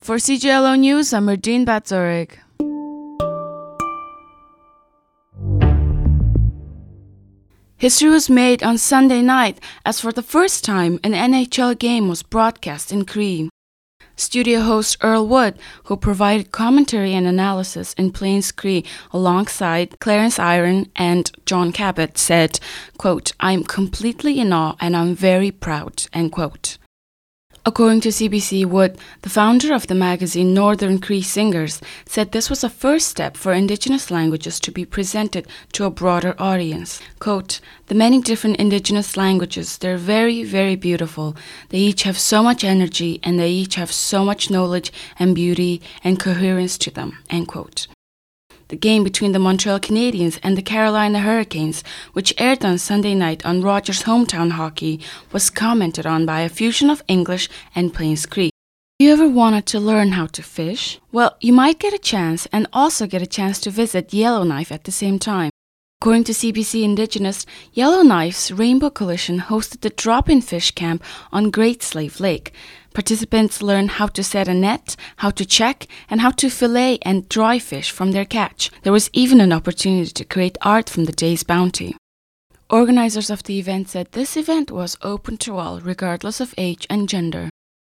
For CJLO News, I'm Erdine Batzorig. History was made on Sunday night as for the first time an NHL game was broadcast in Cree. Studio host Earl Wood, who provided commentary and analysis in Plains Cree alongside Clarence Iron and John Cabot, said, quote, "I'm completely in awe and I'm very proud," end quote. According to CBC, Wood, the founder of the magazine Northern Cree Singers, said this was a first step for Indigenous languages to be presented to a broader audience. Quote, "The many different Indigenous languages, they're very, very beautiful. They each have so much energy and they each have so much knowledge and beauty and coherence to them," end quote. The game between the Montreal Canadiens and the Carolina Hurricanes, which aired on Sunday night on Rogers Hometown Hockey, was commented on by a fusion of English and Plains Cree. Have you ever wanted to learn how to fish? Well, you might get a chance and also get a chance to visit Yellowknife at the same time. According to CBC Indigenous, Yellowknife's Rainbow Coalition hosted the drop-in fish camp on Great Slave Lake. Participants learn how to set a net, how to check, and how to fillet and dry fish from their catch. There was even an opportunity to create art from the day's bounty. Organizers of the event said this event was open to all, regardless of age and gender.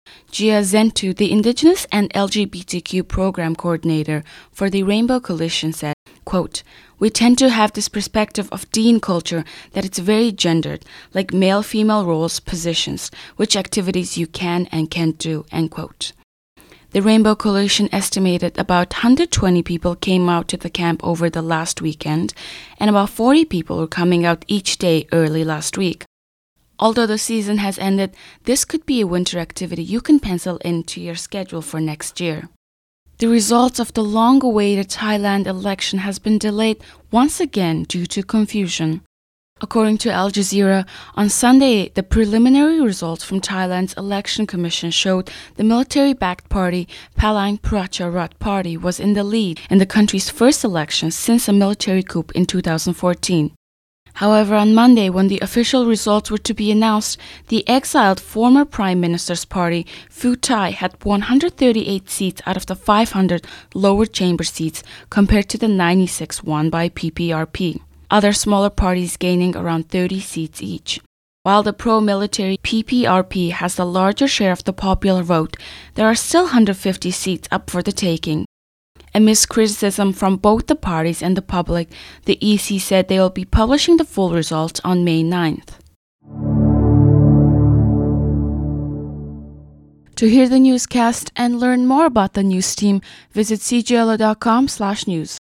Gia Zentu, the Indigenous and LGBTQ program coordinator for the Rainbow Coalition, said, quote, "We tend to have this perspective of teen culture that it's very gendered, like male-female roles, positions, which activities you can and can't do," end quote. The Rainbow Coalition estimated about 120 people came out to the camp over the last weekend, and about 40 people were coming out each day early last week. Although the season has ended, this could be a winter activity you can pencil into your schedule for next year. The results of the long-awaited Thailand election has been delayed once again due to confusion. According to Al Jazeera, on Sunday, the preliminary results from Thailand's election commission showed the military-backed party Palang Pracharat Party was in the lead in the country's first election since a military coup in 2014. However, on Monday, when the official results were to be announced, the exiled former Prime Minister's party, Pheu Thai, had 138 seats out of the 500 lower chamber seats compared to the 96 won by PPRP. Other smaller parties gaining around 30 seats each. While the pro-military PPRP has the larger share of the popular vote, there are still 150 seats up for the taking. Amidst criticism from both the parties and the public, the EC said they will be publishing the full results on May 9th. To hear the newscast and learn more about the news team, visit cjlo.com/news.